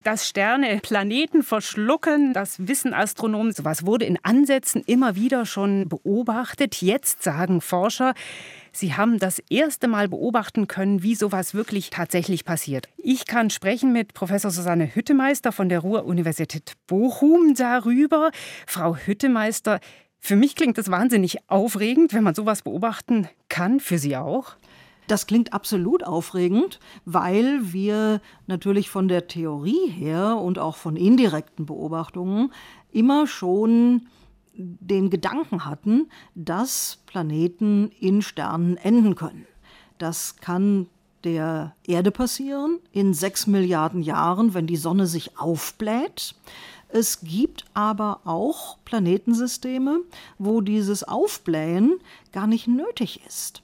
Dass Sterne Planeten verschlucken, das wissen Astronomen. Sowas wurde in Ansätzen immer wieder schon beobachtet. Jetzt sagen Forscher, sie haben das erste Mal beobachten können, wie sowas wirklich tatsächlich passiert. Ich kann sprechen mit Professor Susanne Hüttemeister von der Ruhr-Universität Bochum darüber. Frau Hüttemeister, für mich klingt das wahnsinnig aufregend, wenn man sowas beobachten kann. Für Sie auch? Das klingt absolut aufregend, weil wir natürlich von der Theorie her und auch von indirekten Beobachtungen immer schon den Gedanken hatten, dass Planeten in Sternen enden können. Das kann der Erde passieren in 6 Milliarden Jahren, wenn die Sonne sich aufbläht. Es gibt aber auch Planetensysteme, wo dieses Aufblähen gar nicht nötig ist.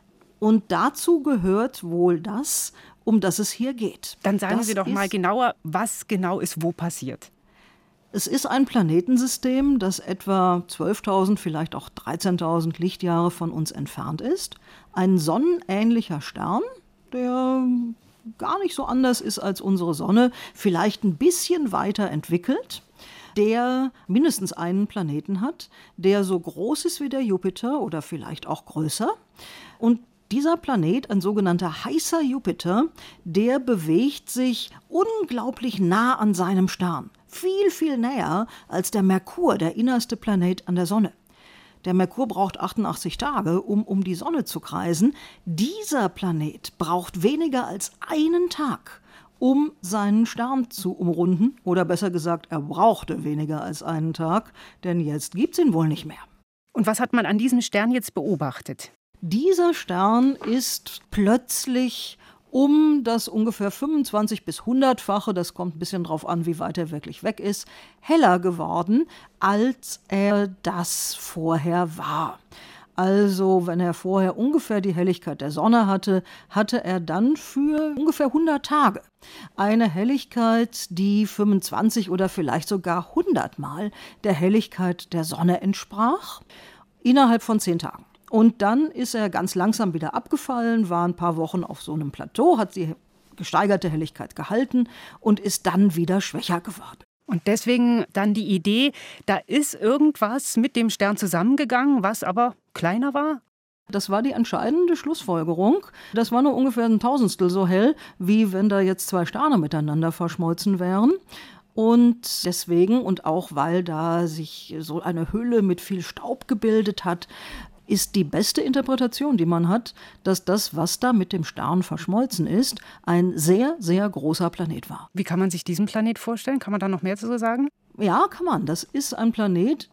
Und dazu gehört wohl das, um das es hier geht. Dann sagen Sie doch mal genauer, was genau ist wo passiert. Es ist ein Planetensystem, das etwa 12.000, vielleicht auch 13.000 Lichtjahre von uns entfernt ist. Ein sonnenähnlicher Stern, der gar nicht so anders ist als unsere Sonne, vielleicht ein bisschen weiter entwickelt, der mindestens einen Planeten hat, der so groß ist wie der Jupiter oder vielleicht auch größer. Und dieser Planet, ein sogenannter heißer Jupiter, der bewegt sich unglaublich nah an seinem Stern. Viel, viel näher als der Merkur, der innerste Planet an der Sonne. Der Merkur braucht 88 Tage, um die Sonne zu kreisen. Dieser Planet braucht weniger als einen Tag, um seinen Stern zu umrunden. Oder besser gesagt, er brauchte weniger als einen Tag, denn jetzt gibt's ihn wohl nicht mehr. Und was hat man an diesem Stern jetzt beobachtet? Dieser Stern ist plötzlich um das ungefähr 25- bis 100-fache, das kommt ein bisschen drauf an, wie weit er wirklich weg ist, heller geworden, als er das vorher war. Also, wenn er vorher ungefähr die Helligkeit der Sonne hatte, hatte er dann für ungefähr 100 Tage eine Helligkeit, die 25 oder vielleicht sogar 100 Mal der Helligkeit der Sonne entsprach, innerhalb von 10 Tagen. Und dann ist er ganz langsam wieder abgefallen, war ein paar Wochen auf so einem Plateau, hat die gesteigerte Helligkeit gehalten und ist dann wieder schwächer geworden. Und deswegen dann die Idee, da ist irgendwas mit dem Stern zusammengegangen, was aber kleiner war? Das war die entscheidende Schlussfolgerung. Das war nur ungefähr ein Tausendstel so hell, wie wenn da jetzt 2 Sterne miteinander verschmolzen wären. Und deswegen und auch weil da sich so eine Hülle mit viel Staub gebildet hat, ist die beste Interpretation, die man hat, dass das, was da mit dem Stern verschmolzen ist, ein sehr, sehr großer Planet war. Wie kann man sich diesen Planet vorstellen? Kann man da noch mehr zu sagen? Ja, kann man. Das ist ein Planet,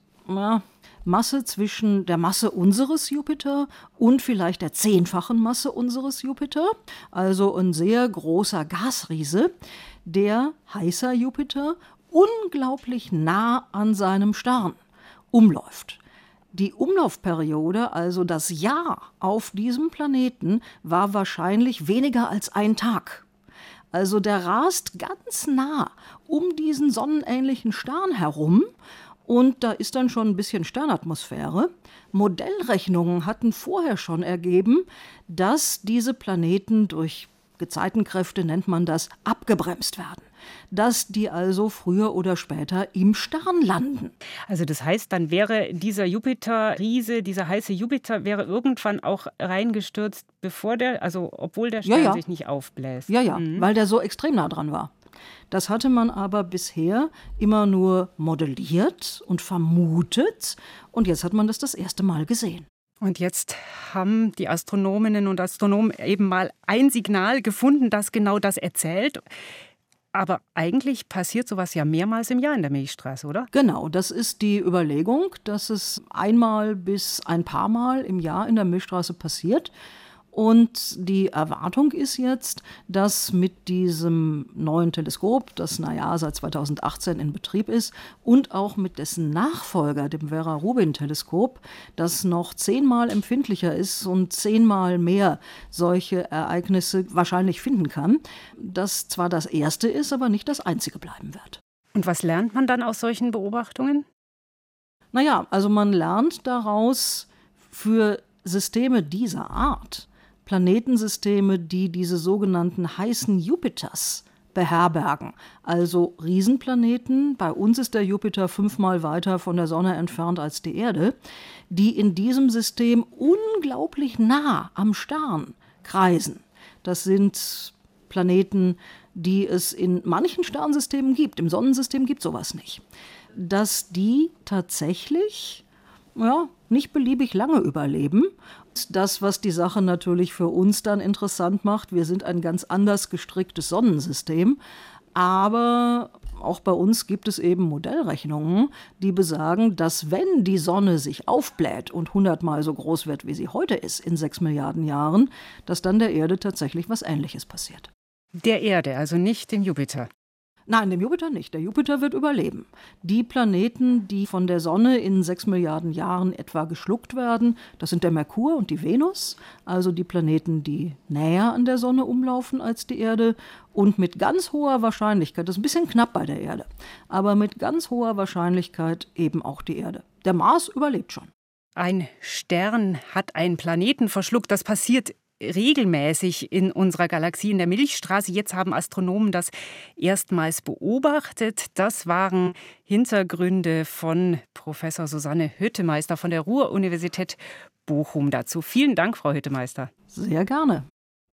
Masse zwischen der Masse unseres Jupiter und vielleicht der 10-fachen Masse unseres Jupiter. Also ein sehr großer Gasriese, der heißer Jupiter unglaublich nah an seinem Stern umläuft. Die Umlaufperiode, also das Jahr auf diesem Planeten, war wahrscheinlich weniger als ein Tag. Also der rast ganz nah um diesen sonnenähnlichen Stern herum und da ist dann schon ein bisschen Sternatmosphäre. Modellrechnungen hatten vorher schon ergeben, dass diese Planeten durch Gezeitenkräfte, nennt man das, abgebremst werden. Dass die also früher oder später im Stern landen. Also das heißt, dann wäre dieser Jupiter-Riese, dieser heiße Jupiter, wäre irgendwann auch reingestürzt, obwohl der Stern sich nicht aufbläst. Ja, weil der so extrem nah dran war. Das hatte man aber bisher immer nur modelliert und vermutet. Und jetzt hat man das erste Mal gesehen. Und jetzt haben die Astronominnen und Astronomen eben mal ein Signal gefunden, das genau das erzählt. Aber eigentlich passiert sowas ja mehrmals im Jahr in der Milchstraße, oder? Genau, das ist die Überlegung, dass es einmal bis ein paar Mal im Jahr in der Milchstraße passiert. Und die Erwartung ist jetzt, dass mit diesem neuen Teleskop, das seit 2018 in Betrieb ist, und auch mit dessen Nachfolger, dem Vera-Rubin-Teleskop, das noch 10-mal empfindlicher ist und 10-mal mehr solche Ereignisse wahrscheinlich finden kann, das zwar das erste ist, aber nicht das einzige bleiben wird. Und was lernt man dann aus solchen Beobachtungen? Also man lernt daraus für Systeme dieser Art, Planetensysteme, die diese sogenannten heißen Jupiters beherbergen. Also Riesenplaneten, bei uns ist der Jupiter 5-mal weiter von der Sonne entfernt als die Erde, die in diesem System unglaublich nah am Stern kreisen. Das sind Planeten, die es in manchen Sternsystemen gibt. Im Sonnensystem gibt es sowas nicht. Dass die tatsächlich nicht beliebig lange überleben. Das, was die Sache natürlich für uns dann interessant macht, wir sind ein ganz anders gestricktes Sonnensystem, aber auch bei uns gibt es eben Modellrechnungen, die besagen, dass wenn die Sonne sich aufbläht und 100-mal so groß wird, wie sie heute ist, in 6 Milliarden Jahren, dass dann der Erde tatsächlich was Ähnliches passiert. Der Erde, also nicht dem Jupiter. Nein, dem Jupiter nicht. Der Jupiter wird überleben. Die Planeten, die von der Sonne in 6 Milliarden Jahren etwa geschluckt werden, das sind der Merkur und die Venus, also die Planeten, die näher an der Sonne umlaufen als die Erde und mit ganz hoher Wahrscheinlichkeit, das ist ein bisschen knapp bei der Erde, aber mit ganz hoher Wahrscheinlichkeit eben auch die Erde. Der Mars überlebt schon. Ein Stern hat einen Planeten verschluckt. Das passiert regelmäßig in unserer Galaxie, in der Milchstraße. Jetzt haben Astronomen das erstmals beobachtet. Das waren Hintergründe von Professor Susanne Hüttemeister von der Ruhr-Universität Bochum dazu. Vielen Dank, Frau Hüttemeister. Sehr gerne.